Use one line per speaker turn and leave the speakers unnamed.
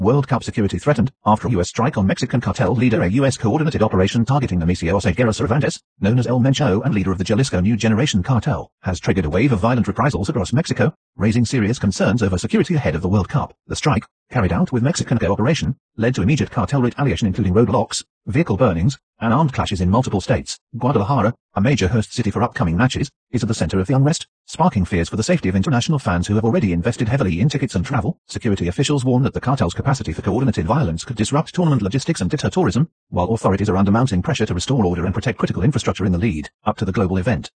World Cup security threatened after a U.S. strike on Mexican cartel leader. A U.S. coordinated operation targeting Nemesio Oseguera Cervantes, known as El Mencho and leader of the Jalisco New Generation cartel, has triggered a wave of violent reprisals across Mexico, raising serious concerns over security ahead of the World Cup. The strike, carried out with Mexican cooperation, led to immediate cartel retaliation including roadblocks, vehicle burnings, and armed clashes in multiple states. Guadalajara, a major host city for upcoming matches, is at the center of the unrest, sparking fears for the safety of international fans who have already invested heavily in tickets and travel. Security officials warn that the cartel's capacity for coordinated violence could disrupt tournament logistics and deter tourism, while authorities are under mounting pressure to restore order and protect critical infrastructure in the lead up to the global event.